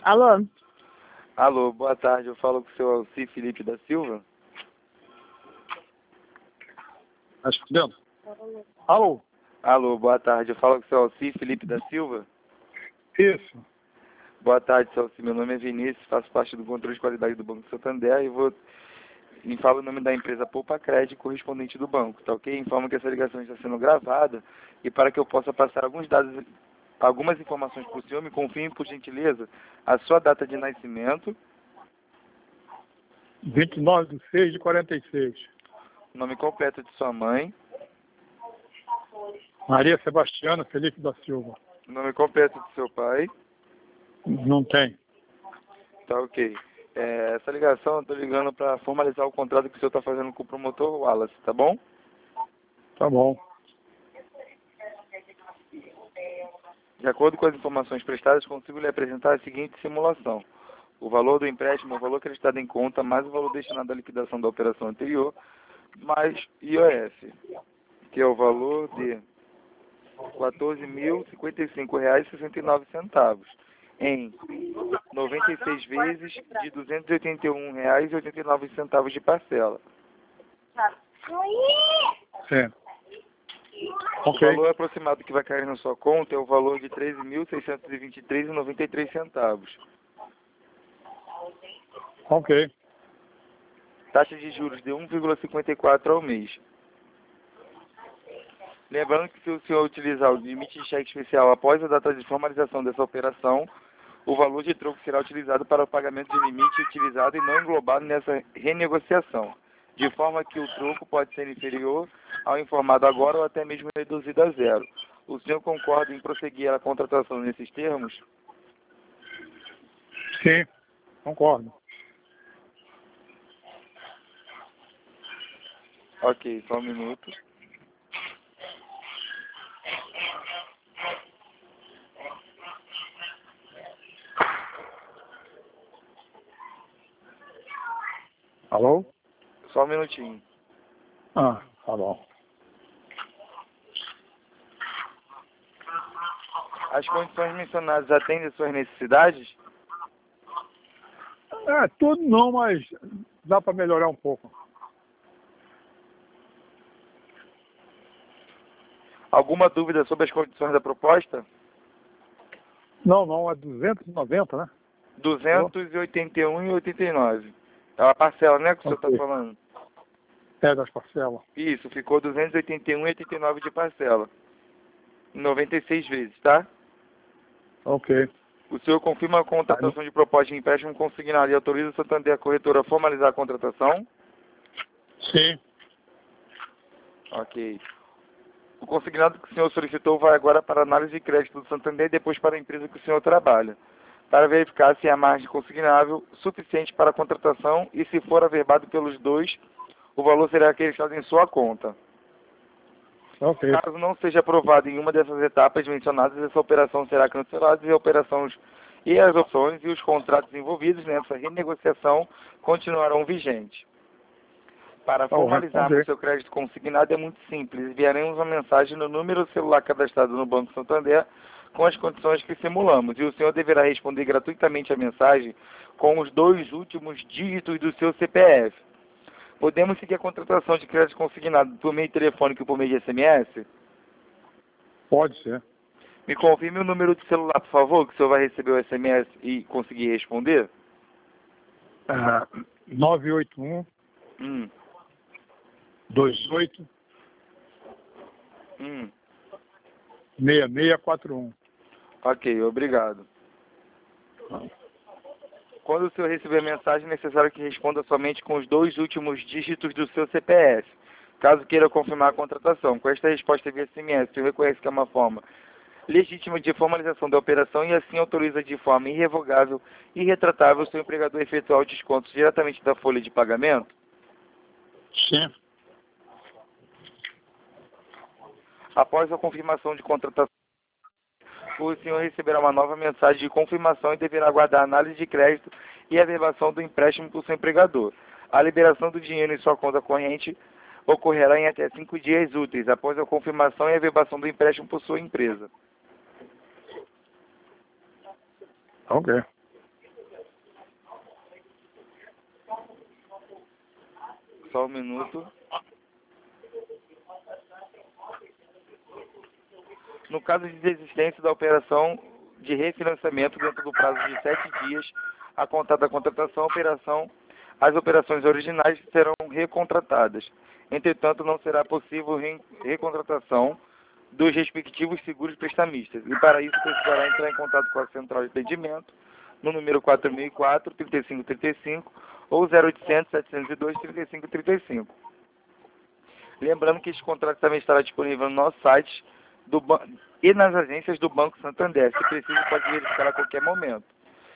Alô? Alô, boa tarde. Eu falo com o seu Alci Felipe da Silva. Respondendo. Alô? Alô, boa tarde. Eu falo com o seu Alci Felipe da Silva. Isso. Boa tarde, seu Alci. Meu nome é Vinícius, faço parte do controle de qualidade do Banco Santander e falo o nome da empresa Poupa Crédito, correspondente do banco, tá ok? Informo que essa ligação está sendo gravada e para que eu possa passar algumas informações para o senhor, me confirme, por gentileza, a sua data de nascimento, 29/6/46. nome completo de sua mãe, Maria Sebastiana Felipe da Silva. nome completo de seu pai. Não tem. Tá ok. Essa ligação eu estou ligando para formalizar o contrato que o senhor está fazendo com o promotor Wallace, tá bom? Tá bom. De acordo com as informações prestadas, consigo lhe apresentar a seguinte simulação. O valor do empréstimo é o valor acreditado em conta, mais o valor destinado à liquidação da operação anterior, mais IOF, que é o valor de R$ 14.055,69, em 96 vezes de R$ 281,89 de parcela. Sim. O Ok. valor aproximado que vai cair na sua conta é o valor de R$ 13.623,93. Ok. Taxa de juros de 1,54 ao mês. Lembrando que se o senhor utilizar o limite de cheque especial após a data de formalização dessa operação, o valor de troco será utilizado para o pagamento de limite utilizado e não englobado nessa renegociação, de forma que o troco pode ser inferior ao informado agora ou até mesmo reduzido a zero. O senhor concorda em prosseguir a contratação nesses termos? Sim. Concordo. Ok, só um minuto. Alô? Só um minutinho. Ah, tá bom. As condições mencionadas atendem às suas necessidades? Tudo não, mas dá para melhorar um pouco. Alguma dúvida sobre as condições da proposta? Não, é 290, né? 281,89. É uma parcela, né, que o senhor está Ok. falando? É das parcelas. Isso, ficou 281,89 de parcela. Em 96 vezes, tá? Ok. O senhor confirma a contratação de proposta de empréstimo consignado e autoriza o Santander a corretora a formalizar a contratação? Sim. Ok. O consignado que o senhor solicitou vai agora para a análise de crédito do Santander e depois para a empresa que o senhor trabalha, para verificar se há margem consignável suficiente para a contratação e, se for averbado pelos dois, o valor será acreditado em sua conta. Ok. Caso não seja aprovado em uma dessas etapas mencionadas, essa operação será cancelada e as opções e os contratos envolvidos nessa renegociação continuarão vigentes. Para formalizarmos ok. seu crédito consignado é muito simples. Enviaremos uma mensagem no número celular cadastrado no Banco Santander com as condições que simulamos. E o senhor deverá responder gratuitamente a mensagem com os 2 últimos dígitos do seu CPF. Podemos seguir a contratação de crédito consignado por meio telefônico e por meio de SMS? Pode ser. Me confirme o número de celular, por favor, que o senhor vai receber o SMS e conseguir responder. 981 Hum, 28 hum. 6641. Ok, obrigado. Quando o senhor receber a mensagem, é necessário que responda somente com os 2 últimos dígitos do seu CPF, caso queira confirmar a contratação. Com esta resposta via SMS, o senhor reconhece que é uma forma legítima de formalização da operação e assim autoriza de forma irrevogável e retratável o seu empregador a efetuar o desconto diretamente da folha de pagamento? Sim. Após a confirmação de contratação, o senhor receberá uma nova mensagem de confirmação e deverá aguardar a análise de crédito e a averbação do empréstimo por seu empregador. A liberação do dinheiro em sua conta corrente ocorrerá em até 5 dias úteis, após a confirmação e a averbação do empréstimo por sua empresa. Ok. Só um minuto. No caso de desistência da operação de refinanciamento dentro do prazo de 7 dias, a contar da contratação, as operações originais serão recontratadas. Entretanto, não será possível recontratação dos respectivos seguros prestamistas. E para isso, precisará entrar em contato com a central de atendimento no número 4004-3535 ou 0800-702-3535. Lembrando que este contrato também estará disponível no nosso site e nas agências do Banco Santander. Se preciso, pode verificar a qualquer momento.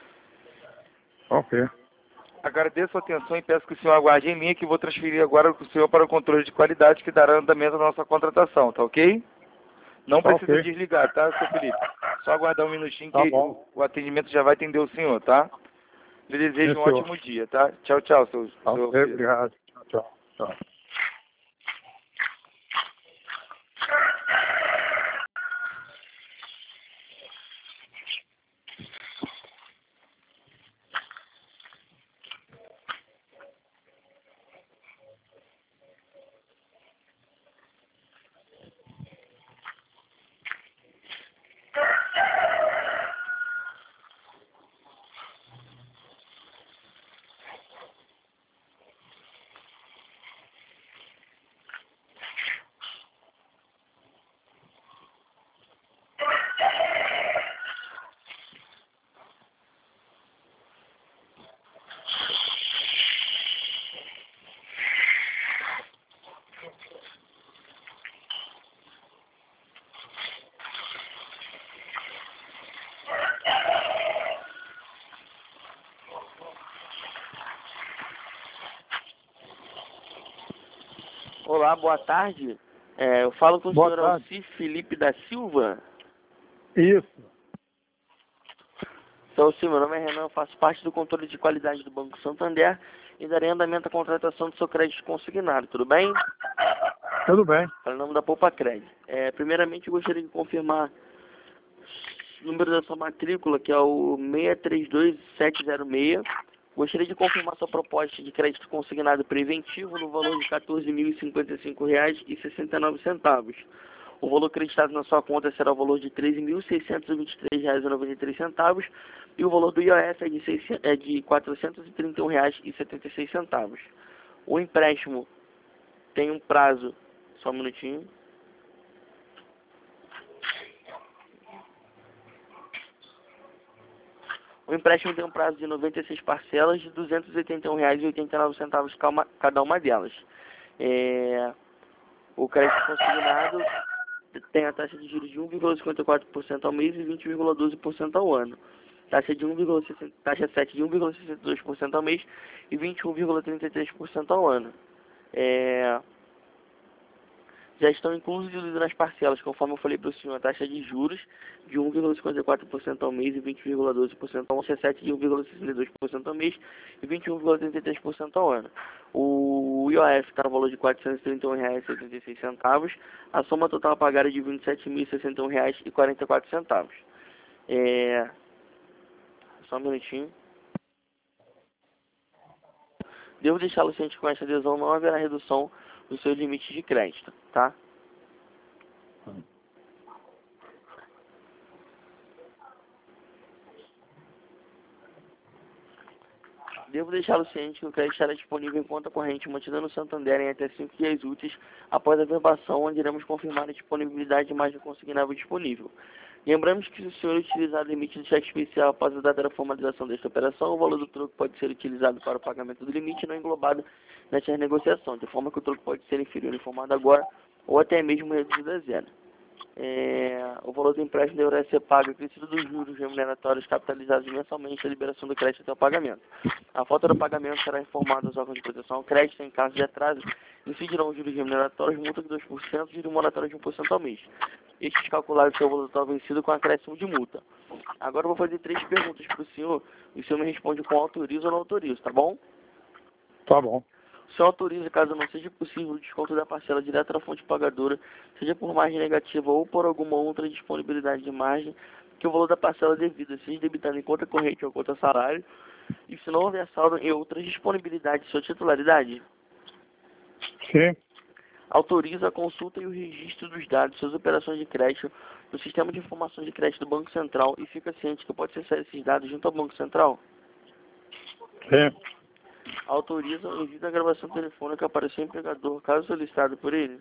Ok. Agradeço a atenção e peço que o senhor aguarde em linha, que vou transferir agora o senhor para o controle de qualidade que dará andamento à nossa contratação, tá ok? Não precisa Ok. desligar, tá, seu Felipe? Só aguardar um minutinho Tá que bom. o atendimento já vai atender o senhor, tá? Lhe desejo Sim, um senhor. ótimo dia, tá? Tchau, tchau, seu Ok, Felipe. obrigado. Tchau, tchau. Tchau. Olá, boa tarde. Eu falo com o Boa senhor tarde. Alci Felipe da Silva. Isso. Seu Alci, meu nome é Renan, eu faço parte do controle de qualidade do Banco Santander e darei andamento à contratação do seu crédito consignado, tudo bem? Tudo bem. Para o nome da Poupa Crédito. Primeiramente, eu gostaria de confirmar o número da sua matrícula, que é o 632706. Gostaria de confirmar sua proposta de crédito consignado preventivo no valor de R$ 14.055,69. O valor creditado na sua conta será o valor de R$ 13.623,93 e o valor do IOF é de R$ 431,76. O empréstimo tem um prazo, só um minutinho. O empréstimo tem um prazo de 96 parcelas de R$ 281,89 cada uma delas. O crédito consignado tem a taxa de juros de 1,54% ao mês e 20,12% ao ano. Taxa 7 de 1,62% ao mês e 21,33% ao ano. Já estão incluídos nas parcelas, conforme eu falei para o senhor, a taxa de juros de 1,54% ao mês e 20,12% ao ano, 7 de 1,62% ao mês e 21,33% ao ano. O IOF está no valor de R$ 431,76, a soma total a pagar é de R$ 27.061,44. Só um minutinho. Devo deixá-lo ciente que com esta adesão não haverá redução do seu limite de crédito, tá? Devo deixá-lo ciente que o crédito estará disponível em conta corrente mantida no Santander em até 5 dias úteis após a verbação, onde iremos confirmar a disponibilidade de margem consignável disponível. Lembramos que se o senhor utilizar o limite do cheque especial após a data da formalização desta operação, o valor do troco pode ser utilizado para o pagamento do limite não englobado nesta renegociação, de forma que o troco pode ser inferior informado agora ou até mesmo reduzido a zero. O valor do empréstimo deverá ser pago acrescido dos juros remuneratórios capitalizados mensalmente à liberação do crédito até o pagamento. A falta do pagamento será informada aos órgãos de proteção ao crédito. Em caso de atraso, incidirão os juros remuneratórios, multa de 2% e juros moratórios de 1% ao mês. Estes calculados seu valor total vencido com acréscimo de multa. Agora eu vou fazer 3 perguntas para o senhor e o senhor me responde com autorizo ou não autorizo, tá bom? Tá bom. O senhor autoriza, caso não seja possível, o desconto da parcela direta da fonte pagadora, seja por margem negativa ou por alguma outra disponibilidade de margem, que o valor da parcela devida seja debitado em conta corrente ou conta salário, e se não houver saldo em outras disponibilidades de sua titularidade? Sim. Autoriza a consulta e o registro dos dados de suas operações de crédito no sistema de informações de crédito do Banco Central e fica ciente que pode acessar esses dados junto ao Banco Central. Sim. Autoriza o envio da gravação telefônica para o seu empregador, caso solicitado por ele.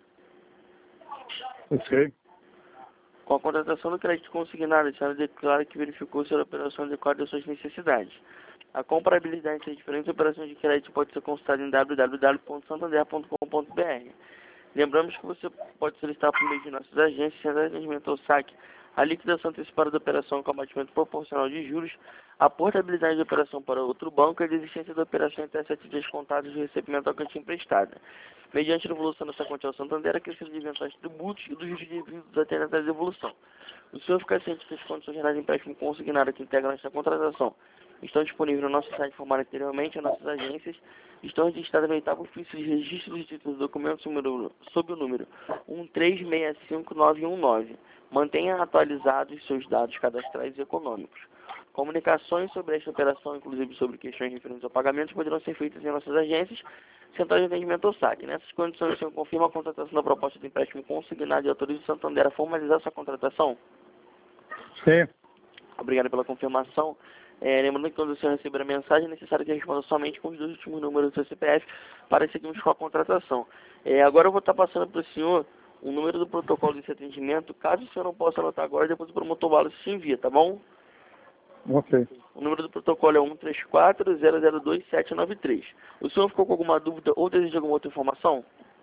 Ok. Com a contratação do crédito consignado, a senhora declara que verificou se a operação adequada às suas necessidades. A comparabilidade entre as diferentes operações de crédito pode ser consultada em www.santander.com.br. Lembramos que você pode solicitar por meio de nossas agências, centrais de atendimento ou saque, a liquidação antecipada da operação com abatimento proporcional de juros, a portabilidade da operação para outro banco e a desistência da operação em até 7 dias contados de recebimento da quantia emprestada. Mediante a devolução dessa quantia ao Santander, a crescida de eventuais tributos e dos juros devidos até a devolução. O senhor fica ciente que as condições gerais de empréstimo consignado que integram esta contratação estão disponíveis no nosso site informado anteriormente, as nossas agências estão registradas no oitavo ofício de registro de títulos e documentos sob o número 1365919. Mantenha atualizados seus dados cadastrais e econômicos. Comunicações sobre esta operação, inclusive sobre questões referentes ao pagamento, poderão ser feitas em nossas agências, centrais de atendimento ou saque. Nessas condições, o senhor confirma a contratação da proposta de empréstimo consignado e autoriza o Santander a formalizar sua contratação? Sim. Obrigado pela confirmação. Lembrando que quando o senhor receber a mensagem, é necessário que responda somente com os 2 últimos números do seu CPF para seguirmos com a contratação. Agora eu vou estar passando para o senhor o número do protocolo desse atendimento. Caso o senhor não possa anotar agora, depois o promotor Wallace te envia, tá bom? Ok. O número do protocolo é 134-002-793. O senhor ficou com alguma dúvida ou deseja alguma outra informação?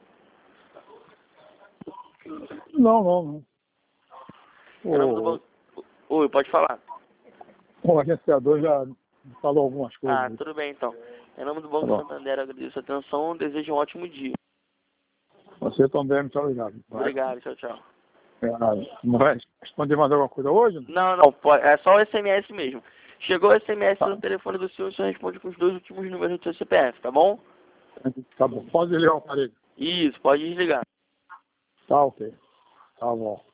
Não. Em nome do banco... Oi, pode falar. O agenciador já falou algumas coisas. Tudo bem então. Em nome do Banco Santander, agradeço a atenção, desejo um ótimo dia. Você também, muito obrigado. Obrigado, tchau. Não vai responder mais alguma coisa hoje? Não, é só o SMS mesmo. Chegou o SMS no telefone do senhor, o senhor responde com os 2 últimos números do seu CPF, tá bom? Tá bom. Pode desligar o aparelho. Isso, pode desligar. Tá ok. Tá bom.